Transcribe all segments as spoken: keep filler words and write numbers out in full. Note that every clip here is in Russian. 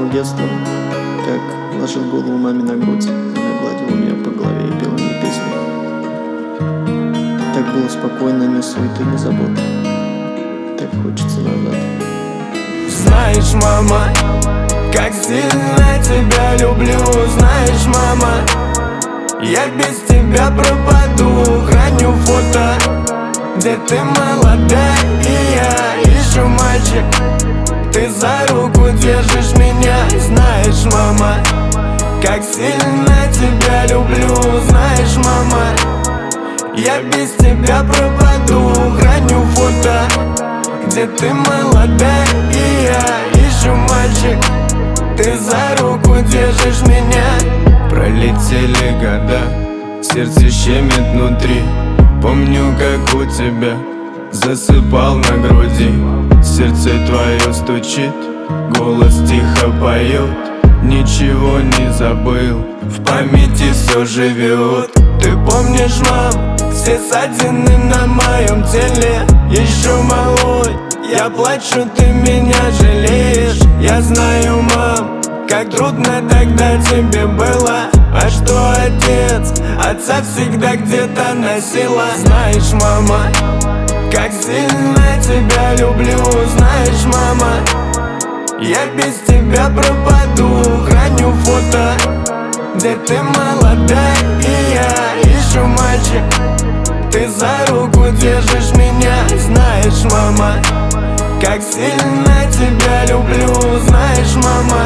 вспомнил детство, как ложил голову маме на грудь. Она гладила меня по голове и пела мне песни. Так было спокойно, ни суеты, ни забот. Так хочется назад. Знаешь, мама, как сильно тебя люблю. Знаешь, мама, я без тебя пропаду. Храню фото, где ты молодая и я еще мальчик. Ты за руку держишь меня. Знаешь, мама, как сильно тебя люблю. Знаешь, мама, я без тебя пропаду. Храню фото, где ты молодая и я еще мальчик. Ты за руку держишь меня. Пролетели года, сердце щемит внутри. Помню, как у тебя засыпал на груди. Сердце твое стучит, голос тихо поет. Ничего не забыл, в памяти все живет. Ты помнишь, мам, все ссадины на моем теле. Еще малой, я плачу, ты меня жалеешь. Я знаю, мам, как трудно тогда тебе было. А что отец, отца всегда где-то носила. Знаешь, мама, как сильно тебя люблю. Знаешь, мама, я без тебя пропаду. Храню фото, где ты молодая и я еще мальчик. Ты за руку держишь меня. Знаешь, мама, как сильно тебя люблю. Знаешь, мама,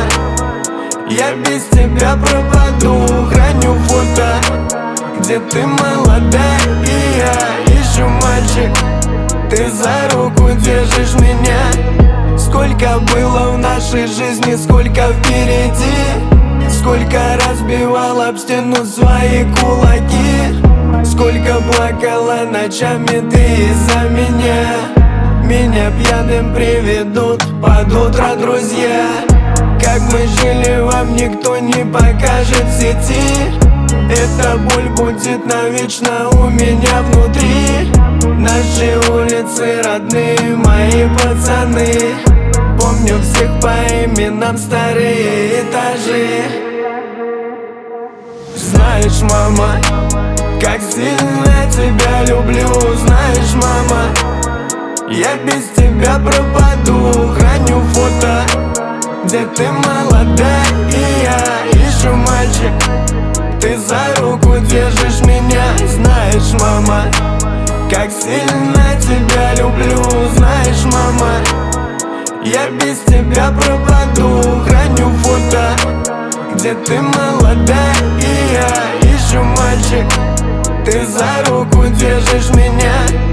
я без тебя пропаду. Храню фото, где ты молодая и я еще мальчик. Ты за руку держишь меня. Сколько было в нашей жизни, сколько впереди. Сколько разбивал об стену свои кулаки. Сколько плакала ночами ты из-за меня. Меня пьяным приведут под утро друзья. Как мы жили, вам никто не покажет в сети. Эта боль будет навечно у меня внутри. Наши улицы родные, мои пацаны. Помню всех по именам, старые этажи. Знаешь, мама, как сильно тебя люблю. Знаешь, мама, я без тебя пропаду. Храню фото, где ты молодая и я еще мальчик. Ты за руку держишь меня. Знаешь, мама, как сильно тебя люблю. Знаешь, мама, я без тебя пропаду. Храню фото, где ты молодая и я еще мальчик. Ты за руку держишь меня.